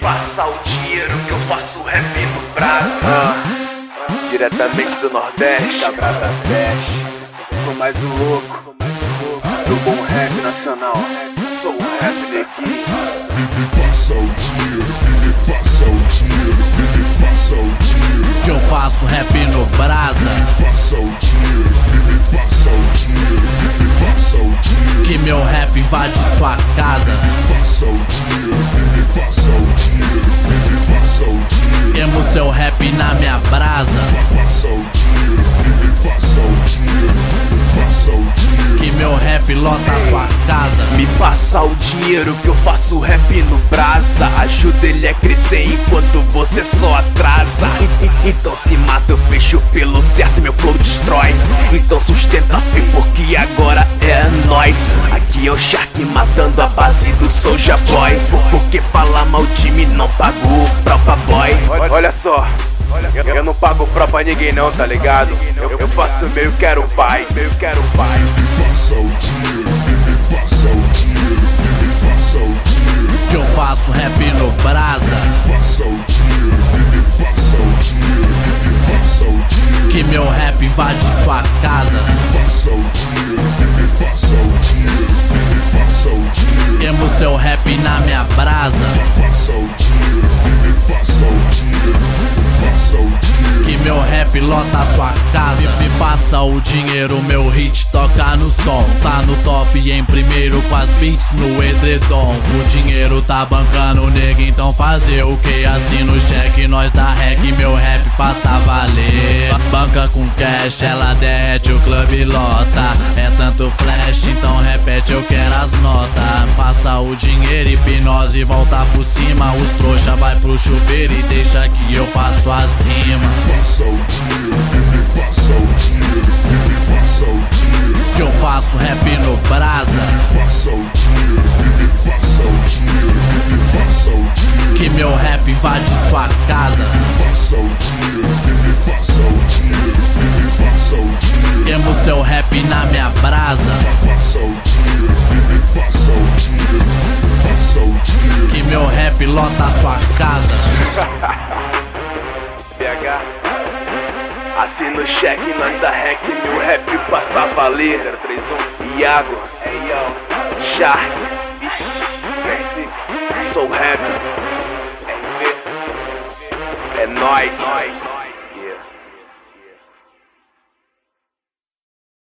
passa o dinheiro que eu faço rap no Brasa. Diretamente do Nordeste, da Brasa Fest. Sou mais um louco do bom rap nacional. Sou o rap neguinho. Me passa o dinheiro, me passa o dinheiro, me passa o dinheiro. Que eu faço rap no Brasa. Me passa o dinheiro, me passa o dinheiro, me passa o dinheiro. Que meu rap invade sua casa. Me passa o dinheiro, me passa o dinheiro, me passa o dinheiro. Queimo seu rap na minha brasa. Me passa o dinheiro, me passa o dinheiro, me passa o dinheiro. Que meu rap lota sua casa. Me passa o dinheiro que eu faço rap no Brasa. Ajuda ele a crescer enquanto você só atrasa. Então se mata, eu fecho pelo certo, meu flow destrói. Então sustenta fim porque agora é nóis. Aqui é o Shark matando a base do Soulja Boy. Porque falar mal de mim não pago o Propa Boy. Olha só, eu não pago pró pra ninguém não, tá ligado? Eu faço meio que era o pai, meio que era o pai. Me passa o dinheiro, me passa o dinheiro, me passa o dinheiro. Que eu faço rap no Brasa. Me passa o dinheiro, me passa o dinheiro, me passa o dinheiro. Que meu rap invade sua casa. Me passa o dinheiro, me passa o dinheiro, me passa o dinheiro. Queimo seu rap na minha brasa. Me passa o dinheiro, me passa o dinheiro, me passa o dinheiro. Que meu rap lota sua casa. Me passa o dinheiro, meu hit toca no som. Tá no top e em primeiro com as beats no edredom. O dinheiro tá bancando o nego, então fazer o que? Assina o cheque, nós dá rec, meu rap passa a valer. Banca com cash, ela derrete, o clube lota. É tanto flash, então repete, eu quero as notas. Passa o dinheiro, hipnose, volta por cima. Os trouxa vai pro chuveiro e deixa que eu faço as rimas. Me passa o dinheiro, me passa o dinheiro, me passa o dinheiro. Que eu faço rap no Brasa. Me passa o dinheiro, me passa o dinheiro, me passa o dinheiro. Que meu rap invade sua casa. Me passa o dinheiro, me passa o dinheiro, me passa o dinheiro. Queimo seu rap na minha brasa. Me passa o dinheiro, me passa o dinheiro, me passa o dinheiro. Que meu rap lota sua casa. PH, assina o cheque, nós dá rec, meu rap passa a valer. 031, Iago, Shark, Sou rap, RV, é nóis.